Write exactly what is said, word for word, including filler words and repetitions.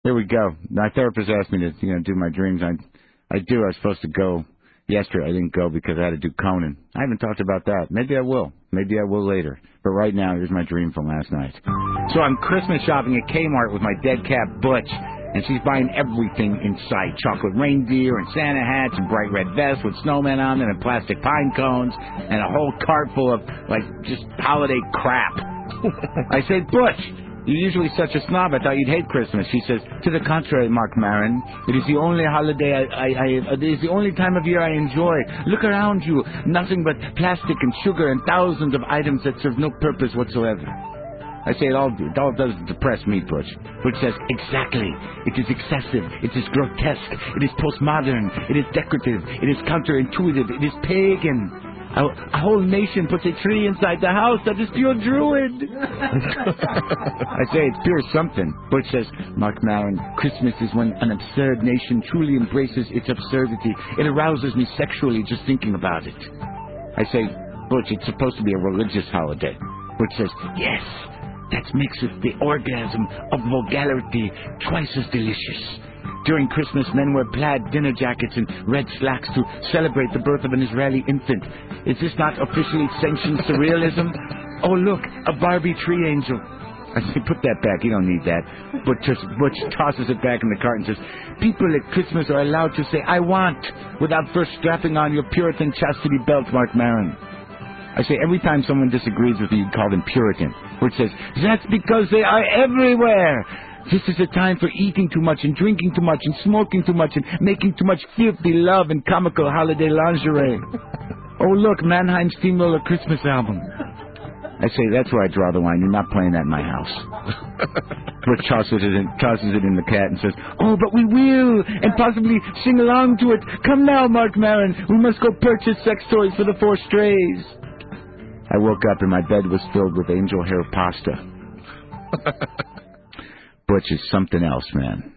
Here we go. My therapist asked me to, you know, do my dreams. I, I do. I was supposed to go yesterday. I didn't go because I had to do Conan. I haven't talked about that. Maybe I will. Maybe I will later. But right now, here's my dream from last night. So I'm Christmas shopping at Kmart with my dead cat Butch, and she's buying everything in sight: chocolate reindeer and Santa hats and bright red vests with snowmen on them and plastic pine cones and a whole cart full of, like, just holiday crap. I said, Butch, you're usually such a snob. I thought you'd hate Christmas. She says, to the contrary, Mark Maron. It is the only holiday I, I, I, it is the only time of year I enjoy. Look around you. Nothing but plastic and sugar and thousands of items that serve no purpose whatsoever. I say it all, it all does depress me, Butch. Butch says, exactly. It is excessive. It is grotesque. It is postmodern. It is decorative. It is counterintuitive. It is pagan. A, a whole nation puts a tree inside the house. That is pure druid. I say it's pure something. Butch says, Mark Maron, Christmas is when an absurd nation truly embraces its absurdity. It arouses me sexually just thinking about it. I say, Butch, it's supposed to be a religious holiday. Butch says, yes. That makes it the orgasm of vulgarity twice as delicious. During Christmas, men wear plaid dinner jackets and red slacks to celebrate the birth of an Israeli infant. Is this not officially sanctioned surrealism? Oh, look, a Barbie tree angel. I say, put that back. You don't need that. Butch, Butch tosses it back in the cart and says, people at Christmas are allowed to say, I want, without first strapping on your Puritan chastity belt, Mark Maron. I say, every time someone disagrees with you, you call them Puritan. Which says, that's because they are everywhere. This is a time for eating too much and drinking too much and smoking too much and making too much filthy love and comical holiday lingerie. Oh, look, Mannheim Steamroller Christmas album. I say, that's where I draw the line. You're not playing that in my house. Butch tosses it in, tosses it in the cat and says, oh, but we will, and possibly sing along to it. Come now, Mark Maron. We must go purchase sex toys for the four strays. I woke up and my bed was filled with angel hair pasta. Butch is something else, man.